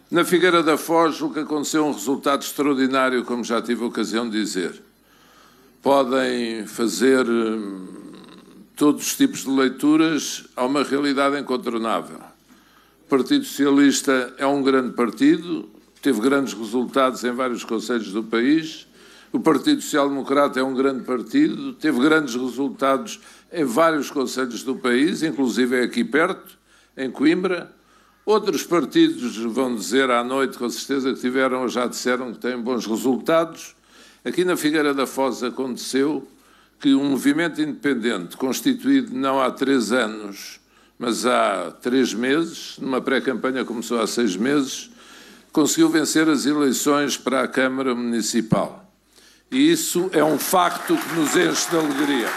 Na Figueira da Foz, o que aconteceu é um resultado extraordinário, como já tive a ocasião de dizer. Podem fazer todos os tipos de leituras, há uma realidade incontornável. O Partido Socialista é um grande partido, teve grandes resultados em vários concelhos do país. O Partido Social Democrata é um grande partido, teve grandes resultados em vários concelhos do país, inclusive aqui perto, em Coimbra. Outros partidos vão dizer à noite, com certeza, que tiveram ou já disseram que têm bons resultados. Aqui na Figueira da Foz aconteceu que um movimento independente, constituído não há 3 anos, mas há 3 meses, numa pré-campanha que começou há 6 meses, conseguiu vencer as eleições para a Câmara Municipal. E isso é um facto que nos enche de alegria.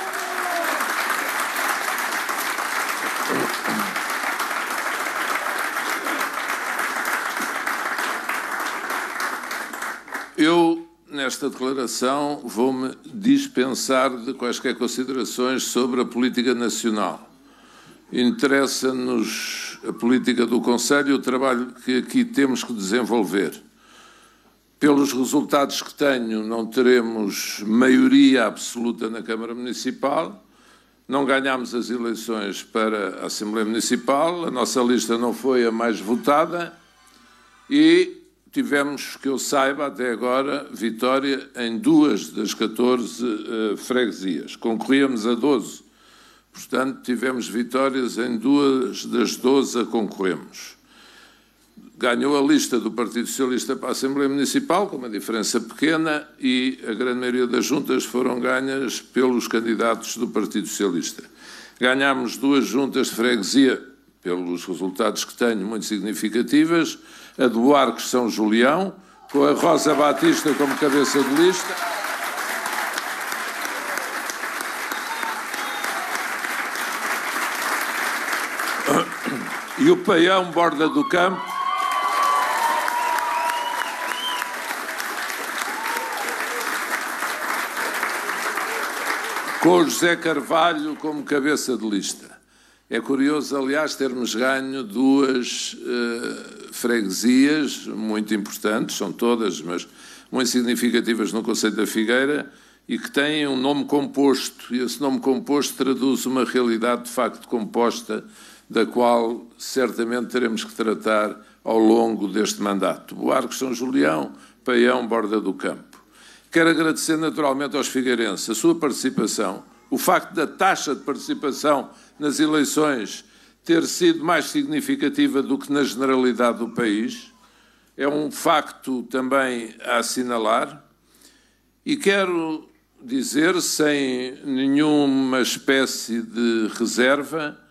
Eu, nesta declaração, vou-me dispensar de quaisquer considerações sobre a política nacional. Interessa-nos a política do Conselho e o trabalho que aqui temos que desenvolver. Pelos resultados que tenho, não teremos maioria absoluta na Câmara Municipal, não ganhámos as eleições para a Assembleia Municipal, a nossa lista não foi a mais votada e tivemos, que eu saiba até agora, vitória em 2 das 14 freguesias. Concorríamos a 12. Portanto, tivemos vitórias em 2 das 12 a concorremos. Ganhou a lista do Partido Socialista para a Assembleia Municipal, com uma diferença pequena, e a grande maioria das juntas foram ganhas pelos candidatos do Partido Socialista. Ganhámos 2 juntas de freguesia, pelos resultados que tenho, muito significativas, a do Arcos São Julião, com a Rosa Batista como cabeça de lista. E o Paião Borda do Campo, com o José Carvalho como cabeça de lista. É curioso, aliás, termos ganho 2 freguesias muito importantes, são todas, mas muito significativas no Concelho da Figueira, e que têm um nome composto, e esse nome composto traduz uma realidade de facto composta, da qual certamente teremos que tratar ao longo deste mandato. Buarque São Julião, Paião, Borda do Campo. Quero agradecer naturalmente aos figueirenses a sua participação, o facto da taxa de participação nas eleições ter sido mais significativa do que na generalidade do país, é um facto também a assinalar, e quero dizer, sem nenhuma espécie de reserva,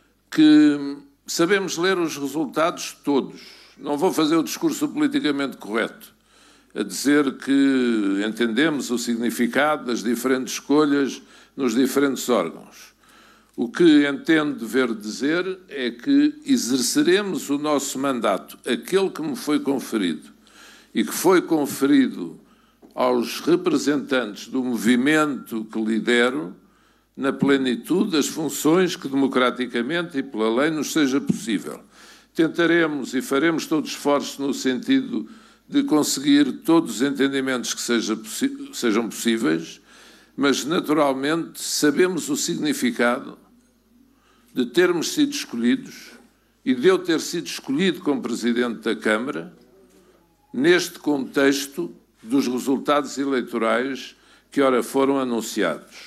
que sabemos ler os resultados todos. Não vou fazer o discurso politicamente correto, a dizer que entendemos o significado das diferentes escolhas nos diferentes órgãos. O que entendo dever dizer é que exerceremos o nosso mandato, aquele que me foi conferido, e que foi conferido aos representantes do movimento que lidero, na plenitude das funções que democraticamente e pela lei nos seja possível. Tentaremos e faremos todos os esforços no sentido de conseguir todos os entendimentos que sejam possíveis, mas naturalmente sabemos o significado de termos sido escolhidos e de eu ter sido escolhido como Presidente da Câmara neste contexto dos resultados eleitorais que ora foram anunciados.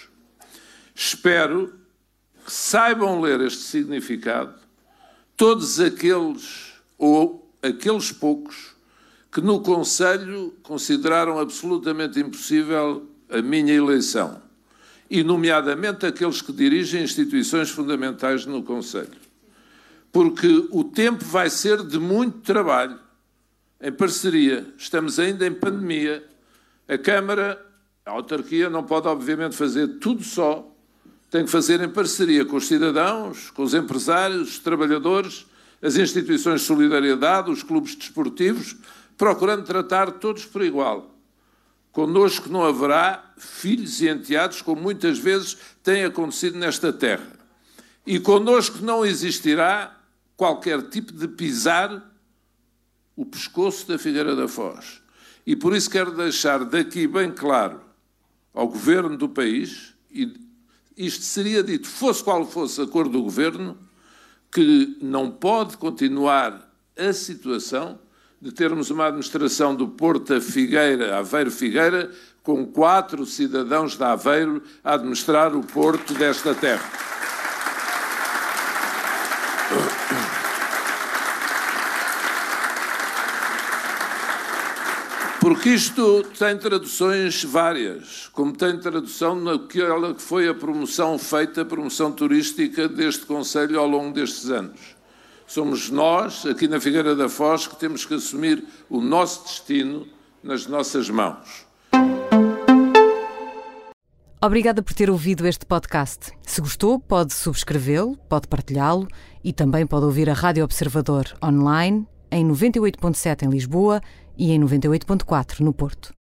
Espero que saibam ler este significado todos aqueles ou aqueles poucos que no Conselho consideraram absolutamente impossível a minha eleição, e nomeadamente aqueles que dirigem instituições fundamentais no Conselho. Porque o tempo vai ser de muito trabalho, em parceria. Estamos ainda em pandemia. A Câmara, a autarquia, não pode obviamente fazer tudo só, tem que fazer em parceria com os cidadãos, com os empresários, os trabalhadores, as instituições de solidariedade, os clubes desportivos, procurando tratar todos por igual. Connosco não haverá filhos e enteados, como muitas vezes tem acontecido nesta terra. E connosco não existirá qualquer tipo de pisar o pescoço da Figueira da Foz. E por isso quero deixar daqui bem claro ao Governo do país, e isto seria dito, fosse qual fosse a cor do Governo, que não pode continuar a situação de termos uma administração do Porto da Figueira, Aveiro-Figueira, com 4 cidadãos de Aveiro a administrar o porto desta terra. Porque isto tem traduções várias, como tem tradução naquela que foi a promoção feita, a promoção turística deste Conselho ao longo destes anos. Somos nós, aqui na Figueira da Foz, que temos que assumir o nosso destino nas nossas mãos. Obrigada por ter ouvido este podcast. Se gostou, pode subscrevê-lo, pode partilhá-lo e também pode ouvir a Rádio Observador online em 98.7 em Lisboa e em 98.4 no Porto.